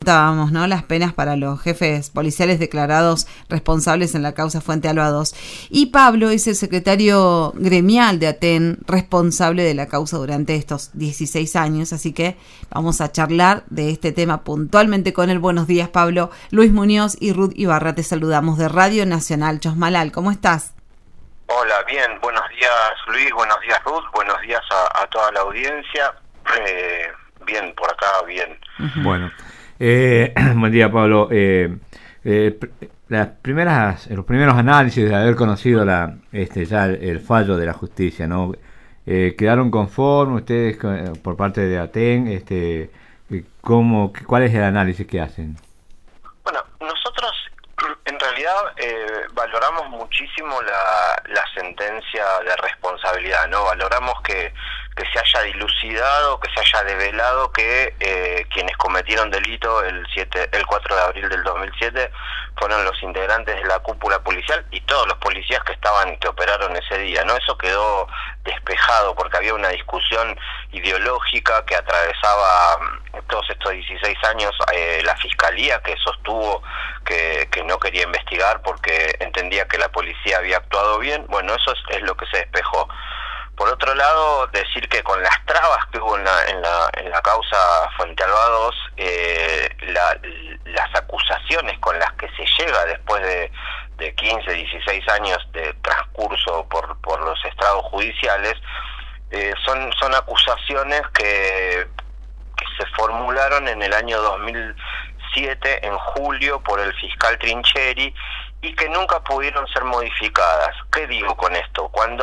contábamos, ¿no? Las penas para los jefes policiales declarados responsables en la causa Fuente Alba 2. Y Pablo es el secretario gremial de ATEN, responsable de la causa durante estos 16 años, así que vamos a charlar de este tema puntualmente con él. Buenos días, Pablo. Luis Muñoz y Ruth Ibarra te saludamos de Radio Nacional Chosmalal. ¿Cómo estás? Hola, bien. Buenos días, Luis. Buenos días, Ruth. Buenos días a toda la audiencia. Bien, por acá, bien. Bueno, buen día, Pablo. Los primeros análisis de haber conocido ya el fallo de la justicia, ¿no? ¿Quedaron conformes ustedes por parte de ATEN? ¿Cuál es el análisis que hacen? Bueno, nosotros en realidad valoramos muchísimo la sentencia de responsabilidad, ¿no? Valoramos que se haya dilucidado, que se haya develado que quienes cometieron delito el 4 de abril del 2007 fueron los integrantes de la cúpula policial y todos los policías que operaron ese día, ¿no? Eso quedó despejado porque había una discusión ideológica que atravesaba todos estos 16 años la fiscalía, que sostuvo que no quería investigar porque entendía que la policía había actuado bien. Bueno, eso es lo que se despejó. Por otro lado, decir que con las trabas que hubo en la causa Fuente Alba 2, las acusaciones con las que se llega después de 15, 16 años de transcurso por los estrados judiciales, son acusaciones que se formularon en el año 2007, en julio, por el fiscal Trincheri, y que nunca pudieron ser modificadas. ¿Qué digo con esto? Cuando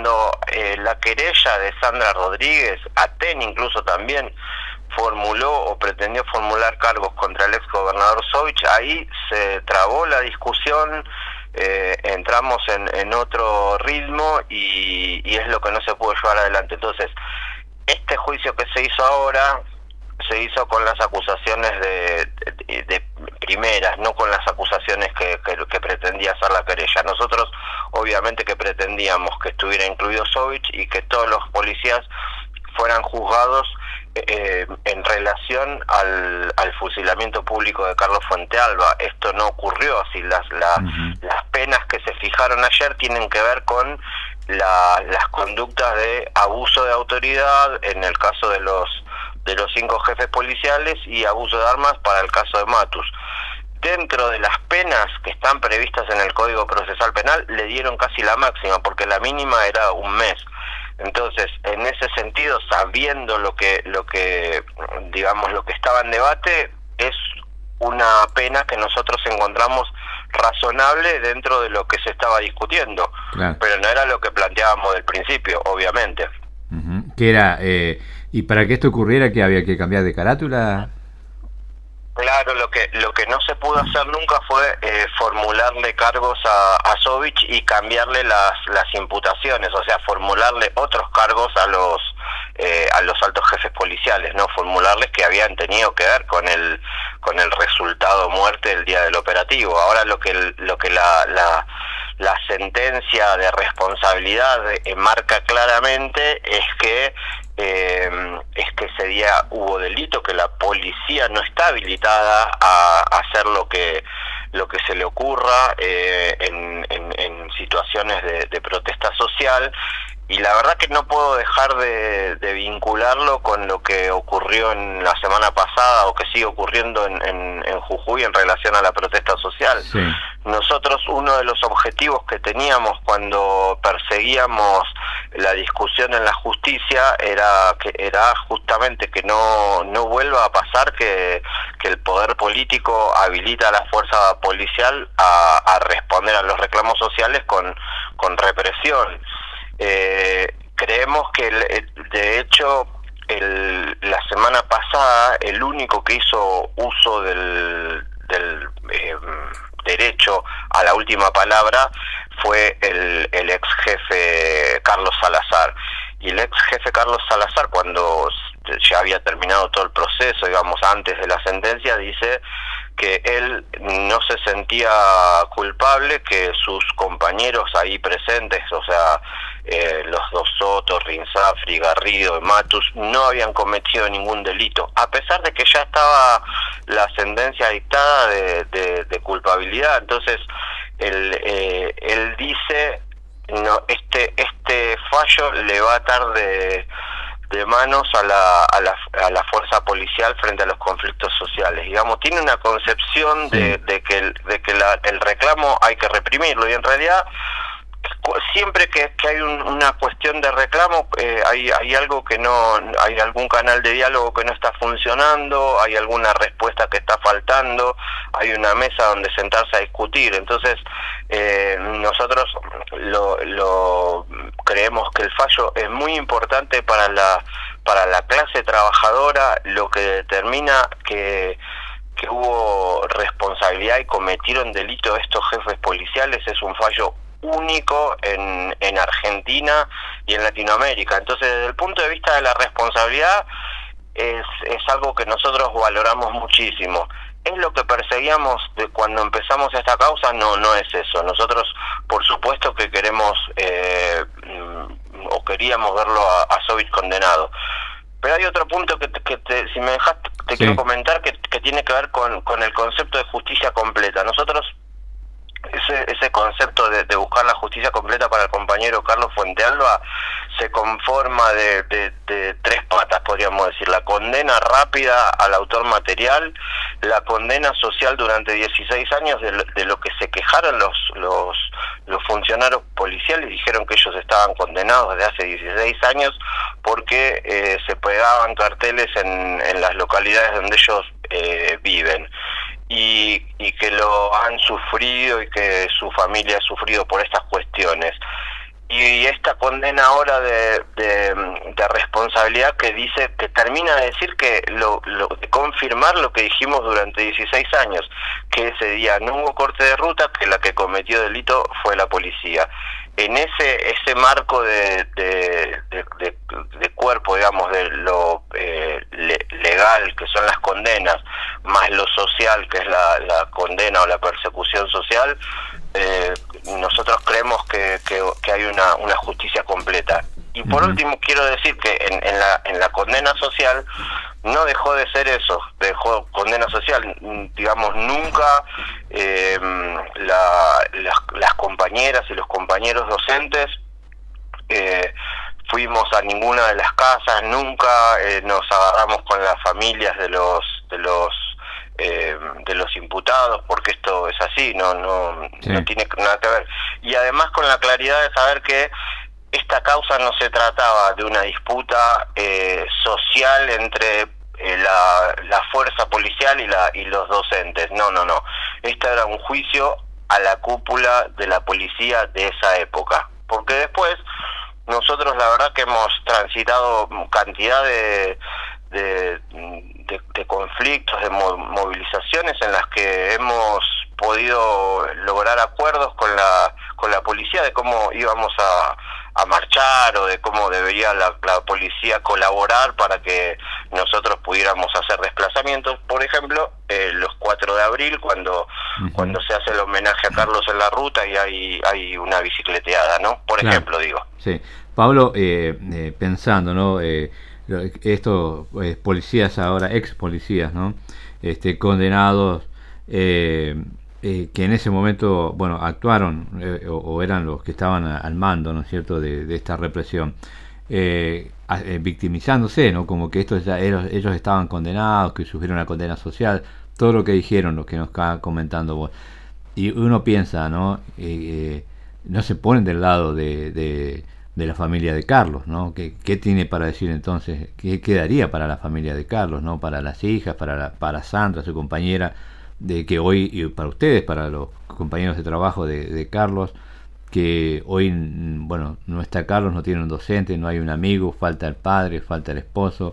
la querella de Sandra Rodríguez, ATEN incluso también, formuló o pretendió formular cargos contra el ex gobernador Sovich, ahí se trabó la discusión, entramos en otro ritmo y es lo que no se pudo llevar adelante. Entonces, este juicio que se hizo ahora se hizo con las acusaciones de primeras, no con las acusaciones que pretendía hacer la querella. Nosotros obviamente que pretendíamos que estuviera incluido Sovich y que todos los policías fueran juzgados en relación al fusilamiento público de Carlos Fuente Alba. Esto no ocurrió así. Las penas que se fijaron ayer tienen que ver con las conductas de abuso de autoridad en el caso de los 5 jefes policiales y abuso de armas para el caso de Matus. Dentro de las penas que están previstas en el Código Procesal Penal le dieron casi la máxima, porque la mínima era 1 mes. Entonces, en ese sentido, sabiendo lo que estaba en debate, es una pena que nosotros encontramos razonable dentro de lo que se estaba discutiendo. Claro. Pero no era lo que planteábamos del principio, obviamente. Uh-huh. ¿Qué era? ¿Y para que esto ocurriera, que había que cambiar de carátula? Claro, lo que no se pudo hacer nunca fue formularle cargos a Sovich y cambiarle las imputaciones, o sea, formularle otros cargos a los altos jefes policiales, no formularles que habían tenido que ver con el resultado muerte el día del operativo. Ahora lo que la sentencia de responsabilidad marca claramente es que ese día hubo delito, que la policía no está habilitada a hacer lo que se le ocurra en situaciones de protesta social, y la verdad que no puedo dejar de vincularlo con lo que ocurrió en la semana pasada o que sigue ocurriendo en Jujuy en relación a la protesta social. Sí. Nosotros, uno de los objetivos que teníamos cuando perseguíamos la discusión en la justicia era justamente que no vuelva a pasar que el poder político habilita a la fuerza policial a responder a los reclamos sociales con represión. Creemos que de hecho la semana pasada el único que hizo uso del derecho a la última palabra fue el ex jefe Carlos Salazar. Y el ex jefe Carlos Salazar, cuando ya había terminado todo el proceso, digamos, antes de la sentencia, dice que él no se sentía culpable, que sus compañeros ahí presentes, o sea, los dos Soto, Rinsafri, Garrido y Matus no habían cometido ningún delito, a pesar de que ya estaba la sentencia dictada de culpabilidad. Entonces él dice, no, este fallo le va a atar de manos a la fuerza policial frente a los conflictos sociales. Digamos, tiene una concepción de que el reclamo hay que reprimirlo, y en realidad siempre que hay una cuestión de reclamo, hay algo que no, hay algún canal de diálogo que no está funcionando, hay alguna respuesta que está faltando, hay una mesa donde sentarse a discutir. Entonces nosotros lo creemos que el fallo es muy importante para la clase trabajadora, lo que determina que hubo responsabilidad y cometieron delito estos jefes policiales. Es un fallo único en Argentina y en Latinoamérica. Entonces, desde el punto de vista de la responsabilidad, es algo que nosotros valoramos muchísimo. ¿Es lo que perseguíamos de cuando empezamos esta causa? No es eso. Nosotros, por supuesto que queremos o queríamos verlo a Sovich condenado. Pero hay otro punto que si me dejas, te quiero comentar, que tiene que ver con el concepto de justicia completa. Nosotros, ese concepto de buscar la justicia completa para el compañero Carlos Fuentealba se conforma de tres patas, podríamos decir: la condena rápida al autor material, la condena social durante 16 años de lo que se quejaron los funcionarios policiales, dijeron que ellos estaban condenados desde hace 16 años porque se pegaban carteles en las localidades donde ellos viven. Y que lo han sufrido y que su familia ha sufrido por estas cuestiones. Y esta condena ahora de responsabilidad que dice, que termina de decir que de confirmar lo que dijimos durante 16 años, que ese día no hubo corte de ruta, que la que cometió delito fue la policía. En ese marco de cuerpo, digamos, de lo legal, que son las condenas, más lo social, que es la condena o la persecución social, nosotros creemos que hay una justicia completa. Y por último quiero decir que en la condena social no dejó de ser eso, dejó condena social, digamos, nunca las compañeras y los compañeros docentes fuimos a ninguna de las casas, nunca nos agarramos con las familias de los imputados, porque esto es así, no tiene nada que ver. Y además con la claridad de saber que esta causa no se trataba de una disputa social entre la fuerza policial y los docentes. No. Este era un juicio a la cúpula de la policía de esa época. Porque después, nosotros la verdad que hemos transitado cantidad de conflictos, de movilizaciones en las que hemos podido lograr acuerdos con la policía de cómo íbamos a marchar, o de cómo debería la policía colaborar para que nosotros pudiéramos hacer desplazamientos. Por ejemplo, los 4 de abril, cuando se hace el homenaje a Carlos en la ruta y hay una bicicleteada, ¿no? Por ejemplo, digo. Sí. Pablo, pensando, ¿no? Estos policías ahora, ex policías, ¿no? Condenados, que en ese momento, bueno, actuaron o eran los que estaban al mando, ¿no es cierto?, de esta represión, victimizándose, ¿no? Como que ellos estaban condenados, que sufrieron una condena social, todo lo que dijeron, lo que nos está comentando vos. Y uno piensa, ¿no? No se ponen del lado de la familia de Carlos, ¿no? ¿Qué tiene para decir entonces? ¿Qué quedaría para la familia de Carlos, ¿no? Para las hijas, para Sandra, su compañera, de que hoy, y para ustedes, para los compañeros de trabajo de Carlos, que hoy, bueno, no está Carlos, no tiene un docente, no hay un amigo, falta el padre, falta el esposo,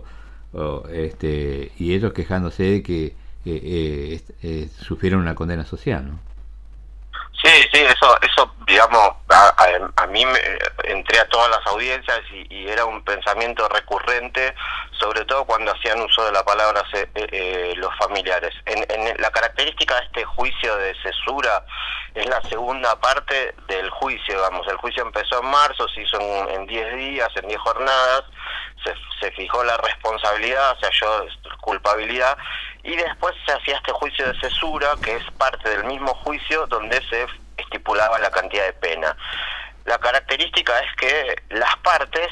y ellos quejándose de que sufrieron una condena social, ¿no? Sí, eso digamos, a mí entré a todas las audiencias y era un pensamiento recurrente, sobre todo cuando hacían uso de la palabra los familiares. En la característica de este juicio de cesura es la segunda parte del juicio, digamos. El juicio empezó en marzo, se hizo en 10 días, en 10 jornadas, se fijó la responsabilidad, se halló culpabilidad, y después se hacía este juicio de cesura, que es parte del mismo juicio donde se estipulaba la cantidad de pena. La característica es que las partes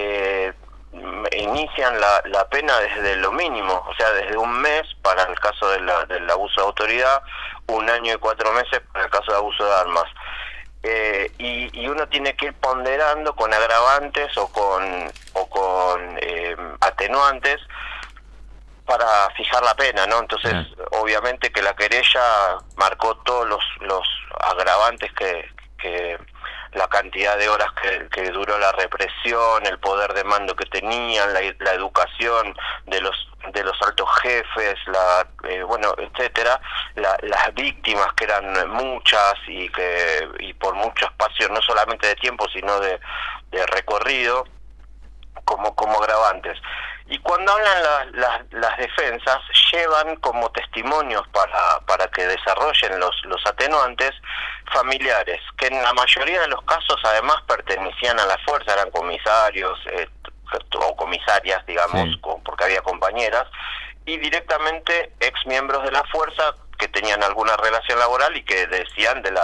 inician la pena desde lo mínimo, o sea, desde un mes para el caso del abuso de autoridad, 1 año y 4 meses para el caso de abuso de armas. Y uno tiene que ir ponderando con agravantes o con atenuantes para fijar la pena, ¿no? Entonces, obviamente que la querella marcó todos los agravantes que la cantidad de horas que duró la represión, el poder de mando que tenían, la educación de los altos jefes, etcétera, las víctimas, que eran muchas y por mucho espacio, no solamente de tiempo, sino de recorrido, como agravantes. Y cuando hablan las defensas, llevan como testimonios para que desarrollen los atenuantes familiares, que en la mayoría de los casos además pertenecían a la fuerza, eran comisarios o comisarias, digamos, sí, porque había compañeras, y directamente ex miembros de la fuerza que tenían alguna relación laboral y que decían del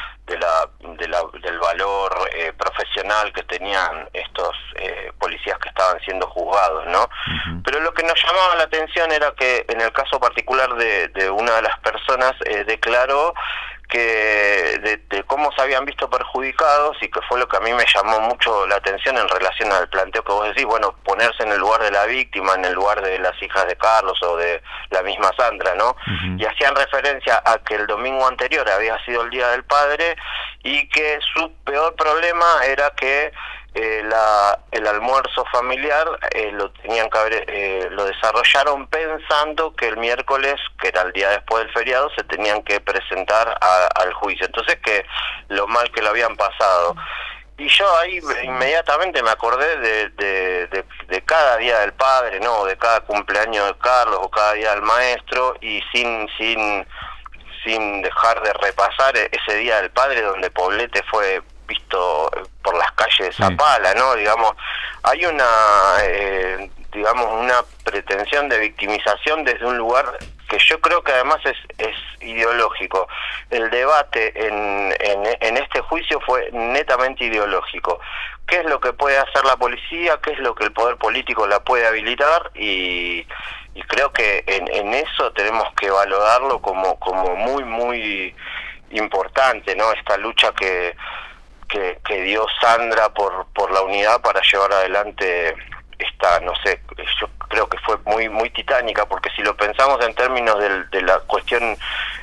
valor profesional que tenían estos policías que estaban siendo juzgados, ¿no? Uh-huh. Pero lo que nos llamaba la atención era que en el caso particular de una de las personas declaró que de cómo se habían visto perjudicados, y que fue lo que a mí me llamó mucho la atención en relación al planteo que vos decís, bueno, ponerse en el lugar de la víctima, en el lugar de las hijas de Carlos o de la misma Sandra, ¿no? Uh-huh. Y hacían referencia a que el domingo anterior había sido el Día del Padre y que su peor problema era que el almuerzo familiar lo tenían que haber, lo desarrollaron pensando que el miércoles, que era el día después del feriado, se tenían que presentar al juicio. Entonces, que lo mal que lo habían pasado. Y yo ahí inmediatamente me acordé de cada Día del Padre, ¿no? De cada cumpleaños de Carlos o cada Día del Maestro, y sin dejar de repasar ese Día del Padre donde Poblete fue visto por las calles de Zapala, ¿no? Digamos, hay una pretensión de victimización desde un lugar que yo creo que además es ideológico. El debate en este juicio fue netamente ideológico. ¿Qué es lo que puede hacer la policía? ¿Qué es lo que el poder político la puede habilitar? Y creo que en eso tenemos que valorarlo como muy, muy importante, ¿no? Esta lucha que dio Sandra por la unidad para llevar adelante esta, no sé, yo creo que fue muy, muy titánica, porque si lo pensamos en términos de la cuestión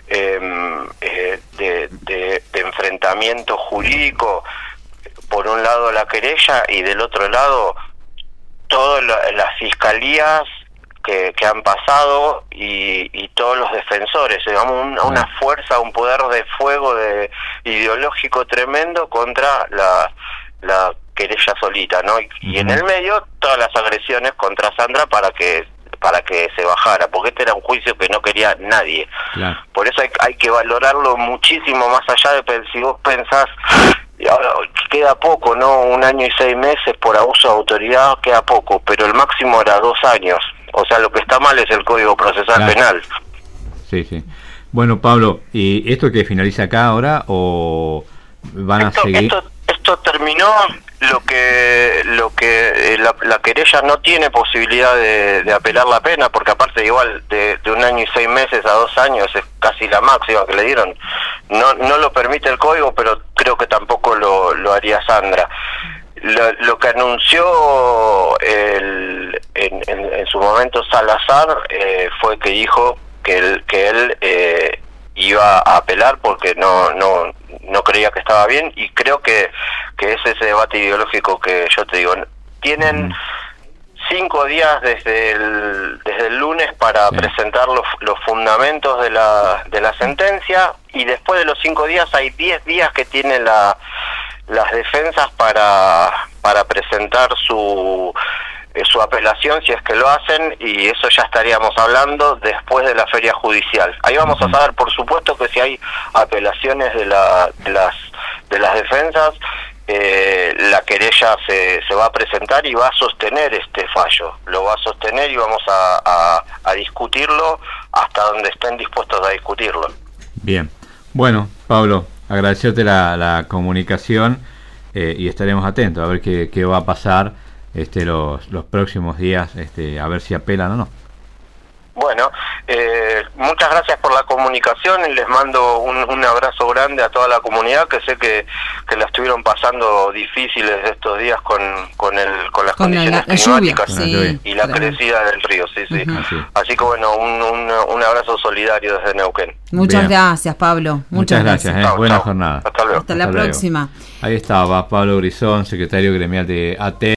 de enfrentamiento jurídico, por un lado la querella y del otro lado todas las fiscalías que han pasado y todos los defensores, digamos, una fuerza, un poder de fuego ideológico tremendo contra la querella solita, ¿no? Y en el medio todas las agresiones contra Sandra para que se bajara, porque este era un juicio que no quería nadie. Claro. Por eso hay que valorarlo muchísimo más allá de, si vos pensás, ahora queda poco, ¿no? 1 año y 6 meses por abuso de autoridad, queda poco, pero el máximo era 2 años. O sea, lo que está mal es el Código Procesal Penal. Sí, sí. Bueno, Pablo, ¿y esto que finaliza acá ahora o van a seguir? Esto terminó. Lo que la querella no tiene posibilidad de apelar la pena, porque aparte igual de 1 año y 6 meses a 2 años es casi la máxima que le dieron. No lo permite el código, pero creo que tampoco lo haría Sandra. Lo que anunció en su momento Salazar fue que dijo que él iba a apelar porque no creía que estaba bien, y creo que es ese debate ideológico que yo te digo. 5 días desde el lunes para presentar los fundamentos de la sentencia, y después de los 5 días hay 10 días que tienen las defensas para presentar su apelación, si es que lo hacen, y eso ya estaríamos hablando después de la feria judicial. Ahí vamos a saber, por supuesto, que si hay apelaciones de las defensas, la querella se va a presentar y va a sostener este fallo. Lo va a sostener y vamos a discutirlo hasta donde estén dispuestos a discutirlo. Bien. Bueno, Pablo, agradecerte la comunicación y estaremos atentos a ver qué va a pasar los próximos días, a ver si apelan o no. Bueno, muchas gracias por la comunicación y les mando un abrazo grande a toda la comunidad, que sé que la estuvieron pasando difíciles estos días con las condiciones climáticas y la crecida del río. Sí. Así que bueno, un abrazo solidario desde Neuquén. Muchas gracias, Pablo. Muchas gracias. Buena jornada. Hasta luego. Hasta la próxima. Ahí estaba Pablo Grisón, secretario gremial de ATEN.